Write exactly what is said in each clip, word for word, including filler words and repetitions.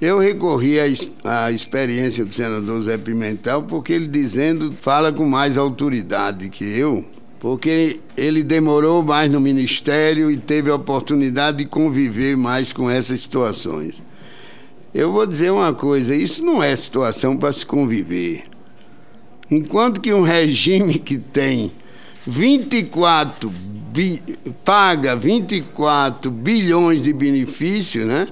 Eu recorri à, à experiência do senador Zé Pimentel, porque ele dizendo, fala com mais autoridade que eu, porque ele demorou mais no ministério e teve a oportunidade de conviver mais com essas situações. Eu vou dizer uma coisa, isso não é situação para se conviver. Enquanto que um regime que tem vinte e quatro bi, paga vinte e quatro bilhões de benefícios, né?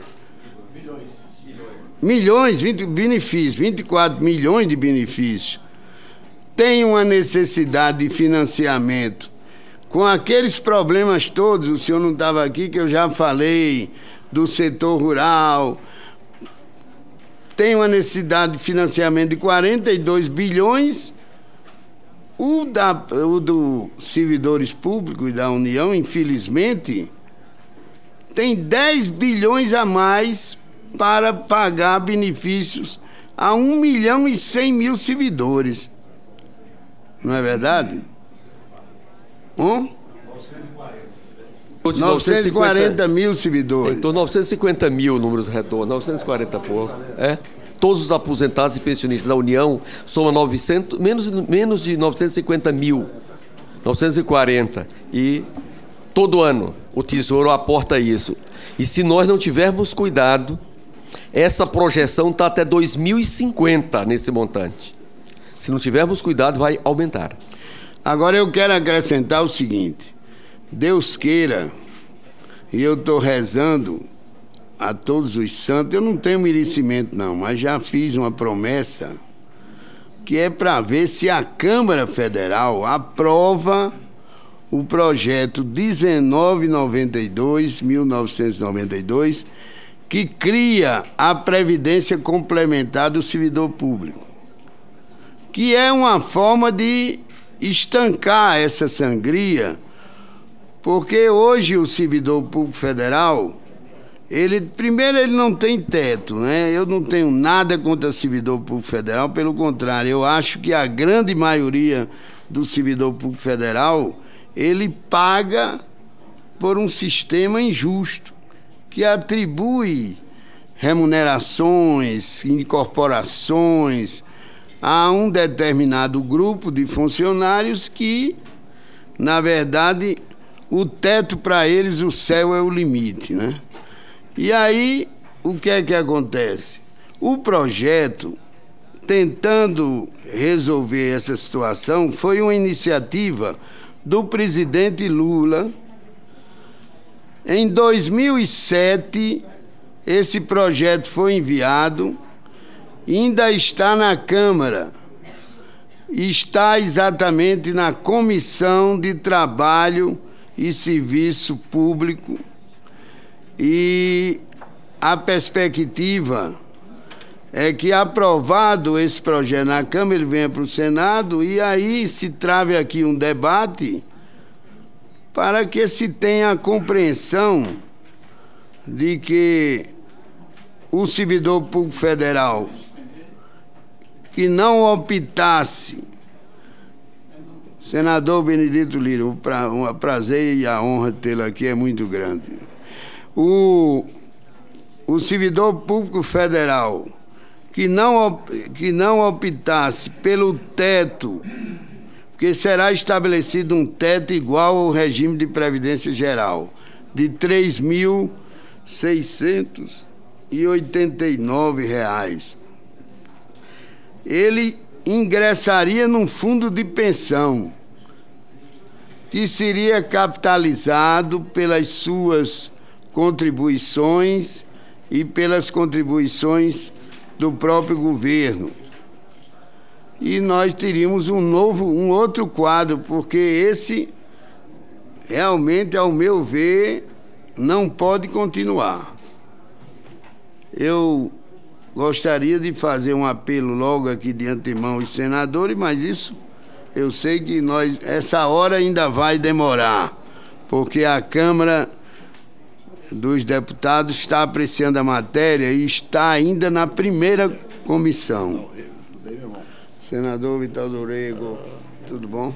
Milhões, vinte benefícios, vinte e quatro milhões de benefícios. Tem uma necessidade de financiamento. Com aqueles problemas todos, o senhor não estava aqui, que eu já falei, do setor rural. Tem uma necessidade de financiamento de quarenta e dois bilhões. O, da, o do servidores públicos e da União, infelizmente, tem dez bilhões a mais para pagar benefícios a um milhão e cem mil servidores. Não é verdade? Hum? novecentos e quarenta mil servidores. Então, novecentos e cinquenta mil números redondos, novecentos e quarenta pouco. É? Todos os aposentados e pensionistas da União somam novecentos, menos, menos de novecentos e cinquenta mil. novecentos e quarenta. E todo ano o Tesouro aporta isso. E se nós não tivermos cuidado, essa projeção está até dois mil e cinquenta nesse montante. Se não tivermos cuidado, vai aumentar. Agora eu quero acrescentar o seguinte. Deus queira, e eu estou rezando a todos os santos, eu não tenho merecimento não, mas já fiz uma promessa que é para ver se a Câmara Federal aprova o projeto dezenove noventa e dois, mil novecentos e noventa e dois, que cria a Previdência Complementar do Servidor Público, que é uma forma de estancar essa sangria, porque hoje o servidor público federal, ele, primeiro, ele não tem teto, né? Eu não tenho nada contra o servidor público federal, pelo contrário, eu acho que a grande maioria do servidor público federal, ele paga por um sistema injusto, que atribui remunerações, incorporações a um determinado grupo de funcionários que, na verdade, o teto para eles, o céu é o limite, né? E aí, o que é que acontece? O projeto, tentando resolver essa situação, foi uma iniciativa do presidente Lula. Em dois mil e sete, esse projeto foi enviado, ainda está na Câmara, está exatamente na Comissão de Trabalho e Serviço Público, e a perspectiva é que, aprovado esse projeto na Câmara, ele venha para o Senado e aí se trave aqui um debate para que se tenha a compreensão de que o servidor público federal que não optasse, senador Benedito Lira, o pra, um prazer e a honra de tê-lo aqui é muito grande. O, o servidor público federal que não, que não optasse pelo teto, porque será estabelecido um teto igual ao regime de Previdência Geral, de três mil seiscentos e oitenta e nove reais. Ele ingressaria num fundo de pensão, que seria capitalizado pelas suas contribuições e pelas contribuições do próprio governo. E nós teríamos um novo, um outro quadro, porque esse, realmente, ao meu ver, não pode continuar. Eu gostaria de fazer um apelo logo aqui de antemão aos senadores, mas isso eu sei que nós, essa hora ainda vai demorar, porque a Câmara dos Deputados está apreciando a matéria e está ainda na primeira comissão. Senador Vital Dorego, tudo bom?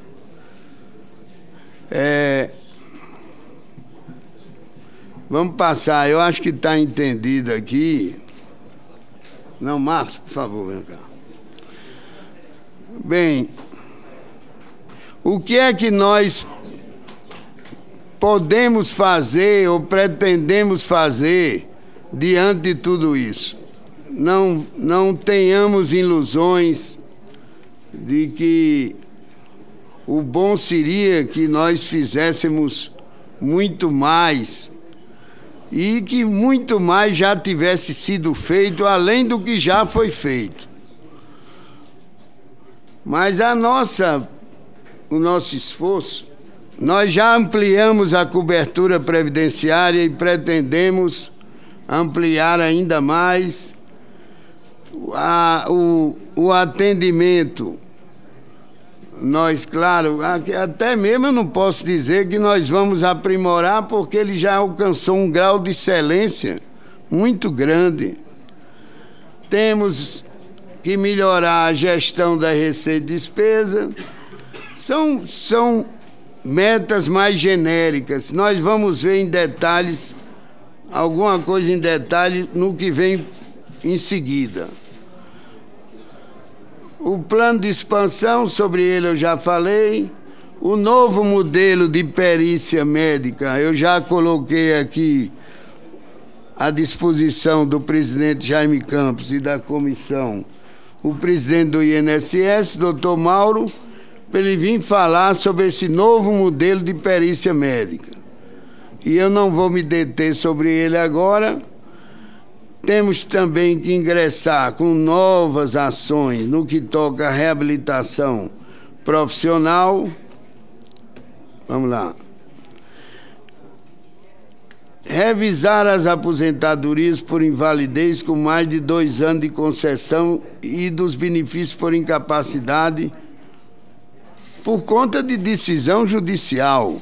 É, vamos passar, eu acho que está entendido aqui Não, Marcos, por favor, vem cá. Bem, o que é que nós podemos fazer ou pretendemos fazer diante de tudo isso? Não, não tenhamos ilusões de que o bom seria que nós fizéssemos muito mais e que muito mais já tivesse sido feito além do que já foi feito. Mas a nossa, o nosso esforço, nós já ampliamos a cobertura previdenciária e pretendemos ampliar ainda mais a, o, o atendimento. Nós, claro, até mesmo eu não posso dizer que nós vamos aprimorar, porque ele já alcançou um grau de excelência muito grande. Temos que melhorar a gestão da receita e despesa. São, são metas mais genéricas. Nós vamos ver em detalhes, alguma coisa em detalhe no que vem em seguida. O plano de expansão, sobre ele eu já falei. O novo modelo de perícia médica, eu já coloquei aqui à disposição do presidente Jaime Campos e da comissão, o presidente do I N S S, doutor Mauro, para ele vir falar sobre esse novo modelo de perícia médica. E eu não vou me deter sobre ele agora. Temos também que ingressar com novas ações no que toca à reabilitação profissional. Vamos lá. Revisar as aposentadorias por invalidez com mais de dois anos de concessão e dos benefícios por incapacidade por conta de decisão judicial.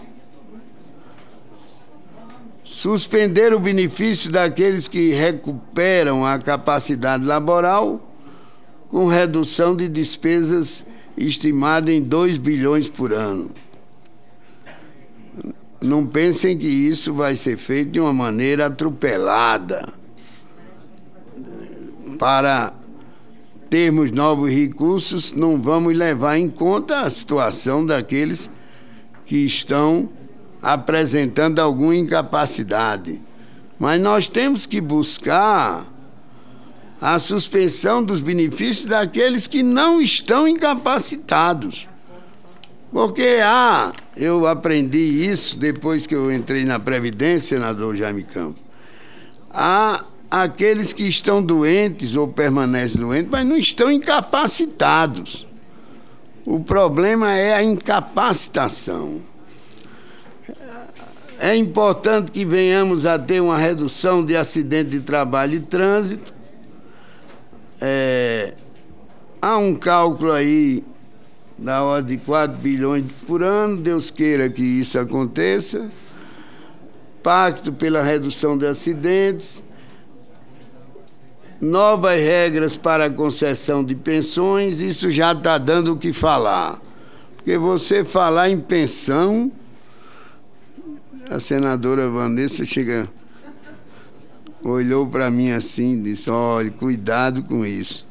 Suspender o benefício daqueles que recuperam a capacidade laboral com redução de despesas estimada em dois bilhões por ano. Não pensem que isso vai ser feito de uma maneira atropelada para termos novos recursos. Não vamos levar em conta a situação daqueles que estão apresentando alguma incapacidade. Mas nós temos que buscar a suspensão dos benefícios daqueles que não estão incapacitados. Porque, ah, eu aprendi isso depois que eu entrei na Previdência, senador Jaime Campos. Há aqueles que estão doentes ou permanecem doentes, mas não estão incapacitados. O problema é a incapacitação. É importante que venhamos a ter uma redução de acidente de trabalho e trânsito. É, há um cálculo aí da ordem de quatro bilhões por ano, Deus queira que isso aconteça. Pacto pela redução de acidentes, novas regras para a concessão de pensões, isso já está dando o que falar. Porque você falar em pensão, a senadora Vanessa chega, olhou para mim assim e disse, olha, cuidado com isso.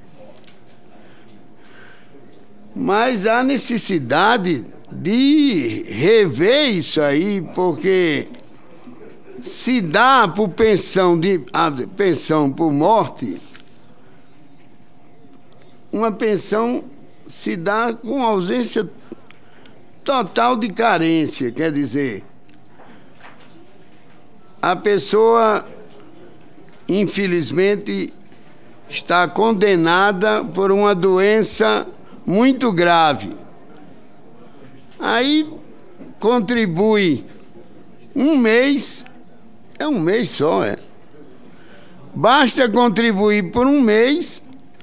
Mas há necessidade de rever isso aí, porque se dá por pensão, de, a pensão por morte, uma pensão se dá com ausência total de carência, quer dizer, a pessoa, infelizmente, está condenada por uma doença muito grave. Aí contribui um mês, é um mês só, é. Basta contribuir por um mês,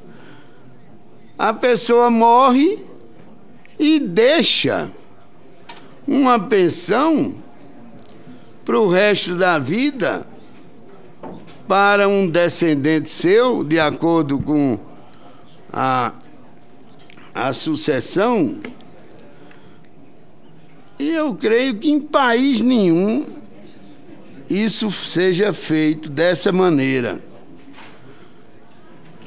a pessoa morre e deixa uma pensão para o resto da vida para um descendente seu, de acordo com a, a sucessão. E eu creio que em país nenhum isso seja feito dessa maneira.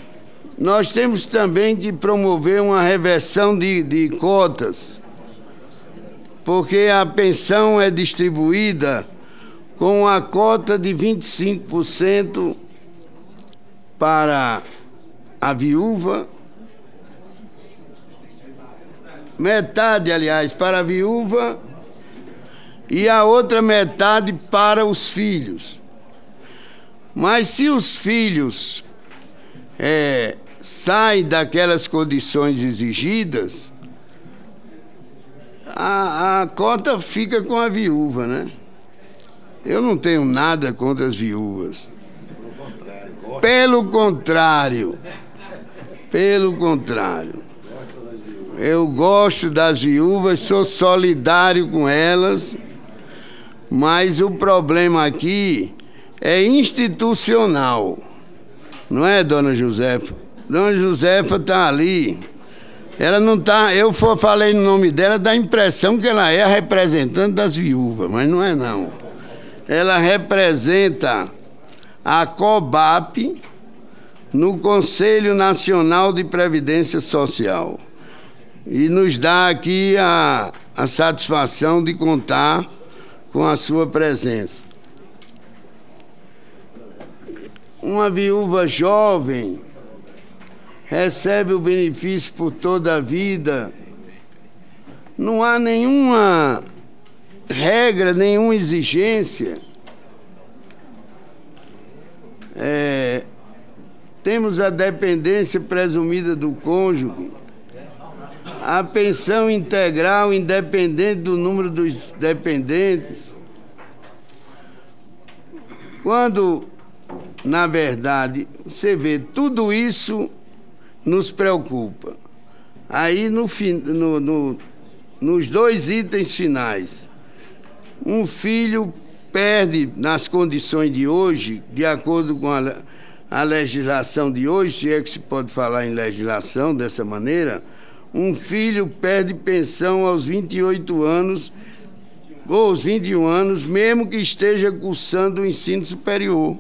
nós temos também de promover uma reversão de, de cotas, porque a pensão é distribuída com a cota de vinte e cinco por cento para a viúva, metade, aliás, para a viúva e a outra metade para os filhos. Mas se os filhos é, saem daquelas condições exigidas, a, a cota fica com a viúva, né? Eu não tenho nada contra as viúvas. Pelo contrário, pelo contrário, eu gosto das viúvas, sou solidário com elas, mas o problema aqui é institucional, não é, dona Josefa? Dona Josefa está ali, ela não está, eu for, falei no nome dela, dá a impressão que ela é a representante das viúvas, mas não é não. Ela representa a COBAP no Conselho Nacional de Previdência Social e nos dá aqui a, a satisfação de contar com a sua presença. Uma viúva jovem recebe o benefício por toda a vida. Não há nenhuma regra, nenhuma exigência. É, temos a dependência presumida do cônjuge, a pensão integral independente do número dos dependentes. Quando, na verdade, você vê, tudo isso nos preocupa. Aí, no, no, no, nos dois itens finais, um filho perde nas condições de hoje, de acordo com a, a legislação de hoje, se é que se pode falar em legislação dessa maneira, um filho perde pensão aos vinte e oito anos ou aos vinte e um anos, mesmo que esteja cursando o ensino superior.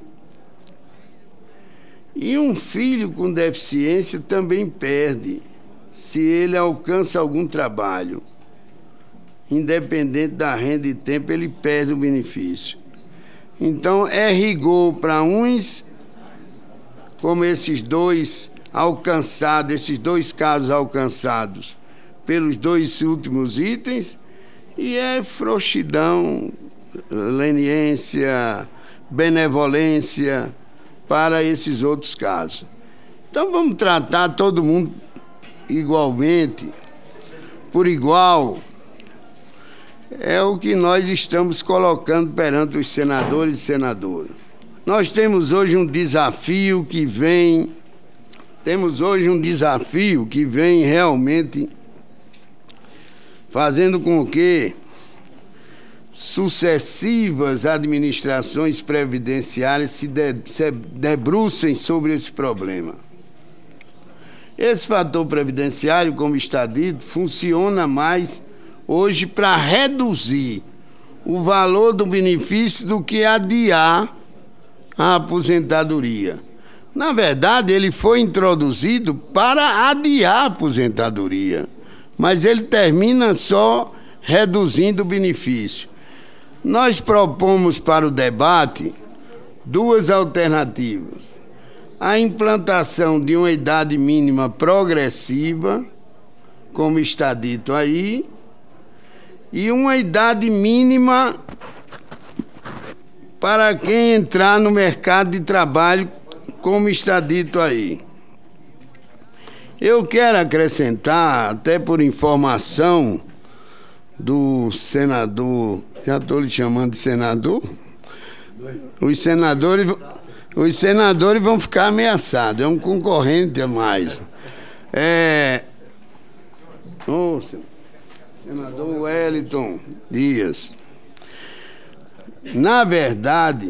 E um filho com deficiência também perde, se ele alcança algum trabalho. Independente da renda e tempo, ele perde o benefício. Então, é rigor para uns, como esses dois alcançados, esses dois casos alcançados pelos dois últimos itens, e é frouxidão, leniência, benevolência para esses outros casos. Então, vamos tratar todo mundo igualmente, por igual. É o que nós estamos colocando perante os senadores e senadoras. Nós temos hoje um desafio que vem, temos hoje um desafio que vem realmente fazendo com que sucessivas administrações previdenciárias se, de, se debrucem sobre esse problema. Esse fator previdenciário, como está dito, funciona mais hoje para reduzir o valor do benefício do que adiar a aposentadoria. Na verdade, ele foi introduzido para adiar a aposentadoria, mas ele termina só reduzindo o benefício. Nós propomos para o debate duas alternativas: a implantação de uma idade mínima progressiva, como está dito aí, e uma idade mínima para quem entrar no mercado de trabalho, como está dito aí. Eu quero acrescentar, até por informação do senador, já estou lhe chamando de senador, os senadores, os senadores vão ficar ameaçados, é um concorrente a mais. É, oh, senador Wellington Dias, na verdade,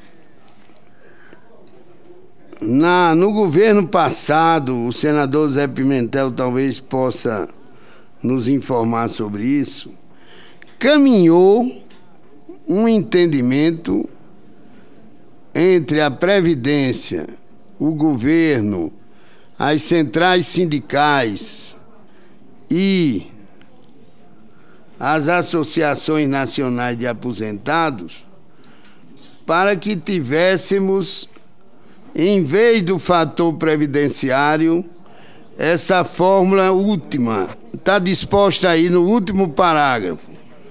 na, no governo passado, o senador Zé Pimentel talvez possa nos informar sobre isso, caminhou um entendimento entre a Previdência, o governo, as centrais sindicais e as associações nacionais de aposentados para que tivéssemos, em vez do fator previdenciário, essa fórmula última. Está disposta aí no último parágrafo.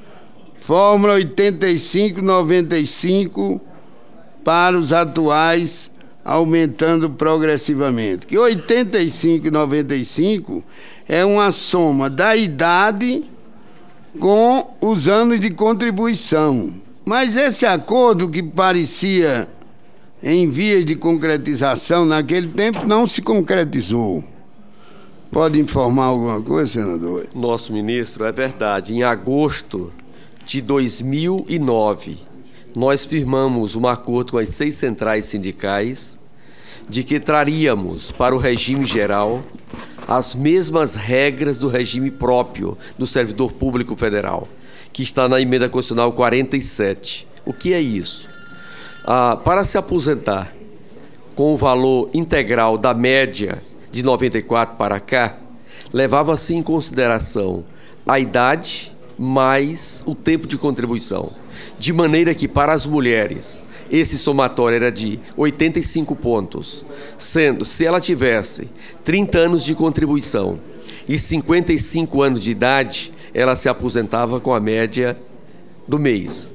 Fórmula oitenta e cinco, noventa e cinco para os atuais, aumentando progressivamente. Que oitenta e cinco e noventa e cinco é uma soma da idade com os anos de contribuição. Mas esse acordo, que parecia em vias de concretização naquele tempo, não se concretizou. Pode informar alguma coisa, senador? Nosso ministro, é verdade. Em agosto de dois mil e nove, nós firmamos um acordo com as seis centrais sindicais de que traríamos para o regime geral as mesmas regras do regime próprio do servidor público federal, que está na emenda constitucional quarenta e sete. O que é isso? Ah, para se aposentar com o valor integral da média de noventa e quatro para cá, levava-se em consideração a idade mais o tempo de contribuição. De maneira que, para as mulheres, esse somatório era de oitenta e cinco pontos, sendo, se ela tivesse trinta anos de contribuição e cinquenta e cinco anos de idade, ela se aposentava com a média do mês.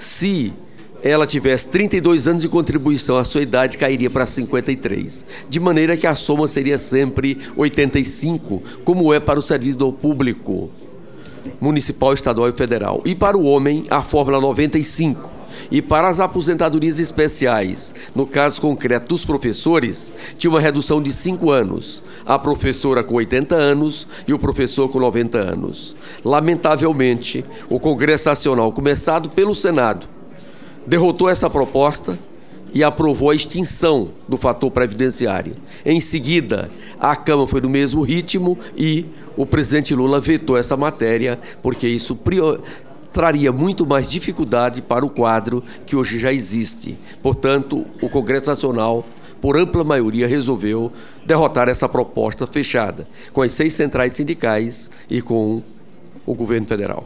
Se ela tivesse trinta e dois anos de contribuição, a sua idade cairia para cinquenta e três, de maneira que a soma seria sempre oitenta e cinco, como é para o servidor público municipal, estadual e federal. E para o homem, a fórmula noventa e cinco. E para as aposentadorias especiais, no caso concreto dos professores, tinha uma redução de cinco anos. A professora com oitenta anos e o professor com noventa anos. Lamentavelmente, o Congresso Nacional, começado pelo Senado, derrotou essa proposta e aprovou a extinção do fator previdenciário. Em seguida, a Câmara foi no mesmo ritmo e o presidente Lula vetou essa matéria, porque isso prior... traria muito mais dificuldade para o quadro que hoje já existe. Portanto, o Congresso Nacional, por ampla maioria, resolveu derrotar essa proposta fechada, com as seis centrais sindicais e com o governo federal.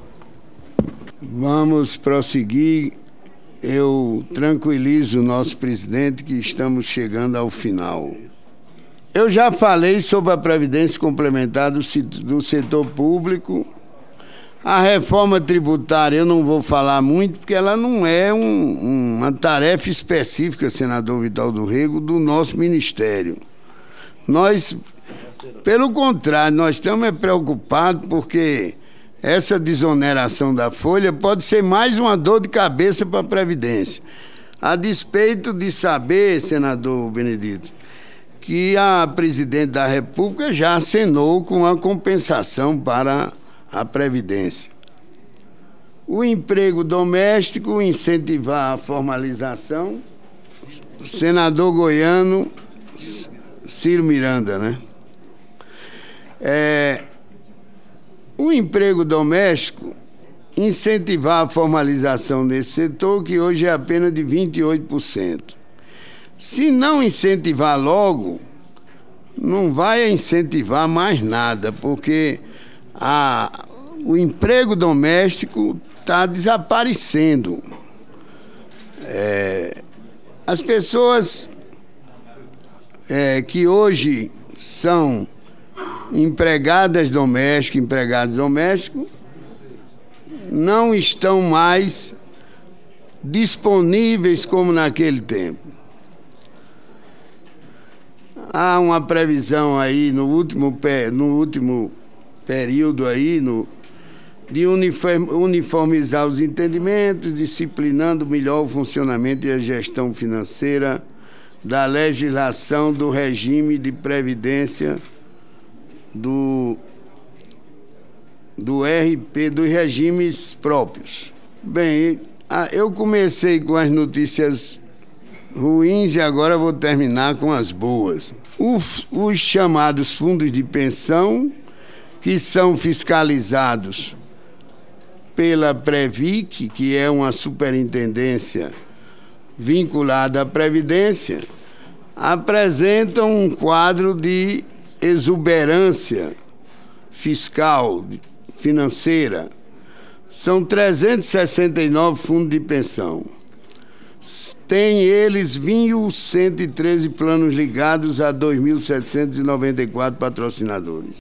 Vamos prosseguir. Eu tranquilizo o nosso presidente que estamos chegando ao final. Eu já falei sobre a previdência complementar do setor público. A reforma tributária eu não vou falar muito, porque ela não é um, uma tarefa específica, senador Vital do Rego, do nosso ministério. Nós, pelo contrário, nós estamos preocupados porque essa desoneração da folha pode ser mais uma dor de cabeça para a Previdência. A despeito de saber, senador Benedito, que a presidente da República já acenou com a compensação para a Previdência. O emprego doméstico, incentivar a formalização. O senador goiano Ciro Miranda, né? É, o emprego doméstico, incentivar a formalização desse setor, que hoje é apenas de vinte e oito por cento. Se não incentivar logo, não vai incentivar mais nada, porque a, o emprego doméstico está desaparecendo. É, as pessoas é, que hoje são empregadas domésticas, empregados domésticos, não estão mais disponíveis como naquele tempo. Há uma previsão aí no último, no último período aí, no, de uniformizar os entendimentos, disciplinando melhor o funcionamento e a gestão financeira da legislação do regime de previdência do, do R P, dos regimes próprios. Bem, eu comecei com as notícias ruins e agora vou terminar com as boas. Os, os chamados fundos de pensão, que são fiscalizados pela Previc, que é uma superintendência vinculada à Previdência, apresentam um quadro de exuberância fiscal, financeira. São trezentos e sessenta e nove fundos de pensão. Tem eles mil cento e treze planos ligados a dois mil setecentos e noventa e quatro patrocinadores.